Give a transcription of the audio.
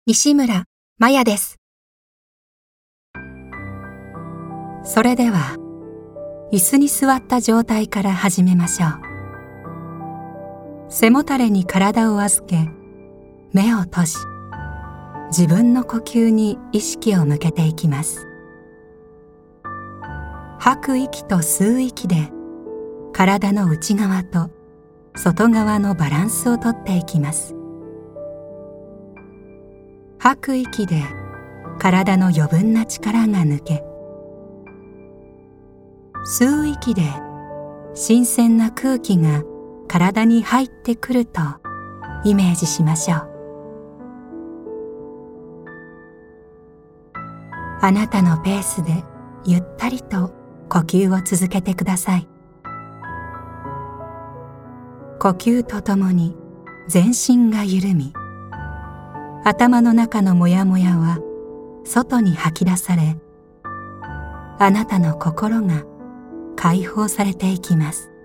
西村まやです。それでは、椅子に座った状態から始めましょう。背もたれに体を預け、目を閉じ、自分の呼吸に意識を向けていきます。吐く息と吸う息で、体の内側と外側のバランスをとっていきます。吐く息で体の余分な力が抜け、吸う息で新鮮な空気が体に入ってくるとイメージしましょう。あなたのペースでゆったりと呼吸を続けてください。呼吸とともに全身が緩み、頭の中のモヤモヤは外に吐き出され、あなたの心が解放されていきます。